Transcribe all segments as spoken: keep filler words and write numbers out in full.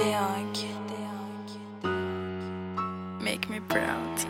Deong, make me proud.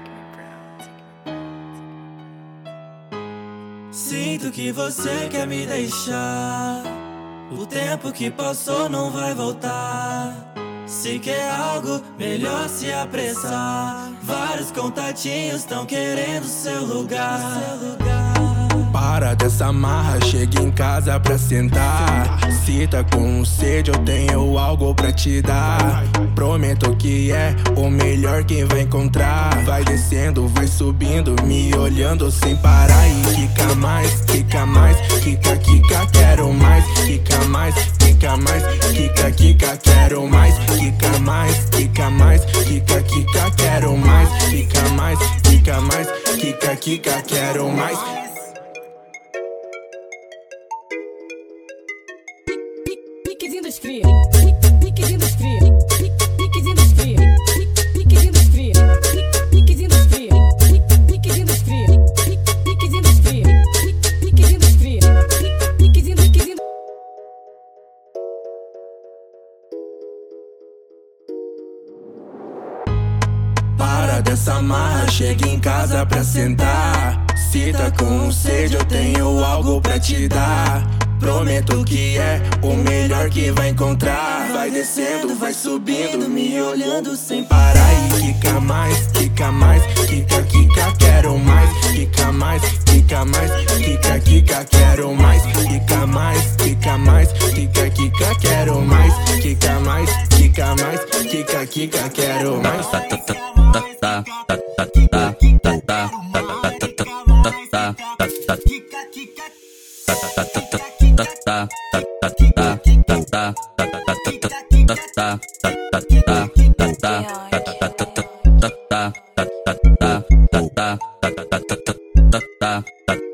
Sinto que você quer me deixar. O tempo que passou não vai voltar. Se quer algo, melhor se apressar. Vários contatinhos tão querendo seu lugar. Para dessa marra, chega em casa pra sentar. Se tá com sede, eu tenho algo pra te dar. Prometo que é o melhor que vai encontrar. Vai descendo, vai subindo, me olhando sem parar. E quica mais, quica mais, quica, quica, quero mais. Quica mais, quica mais, quica, quica, quero mais. Quica mais, quica mais, quica, quica, quero mais. Quica mais, quica mais, quica, quica, quero mais. Piquezinho dos cria, piquezinho dos cria, piquezinho dos cria, piquezinho dos cria, piquezinho dos cria, piquezinho dos cria, piquezinho dos cria, piquezinho dos cria, piquezinho, piquezinho. Para dessa marra, chega em casa pra sentar. Se tá com sede, eu tenho algo pra te dar. Prometo que é o melhor que vai encontrar. Vai descendo, vai subindo, me olhando sem parar. E quica mais, quica mais, quica, quica, quero mais. Quica mais, quica mais, quica, quica, quero mais. Quica mais, quica mais, quica, quica, quero mais. Quica mais, quica mais, quica, quica, quero mais. Deong.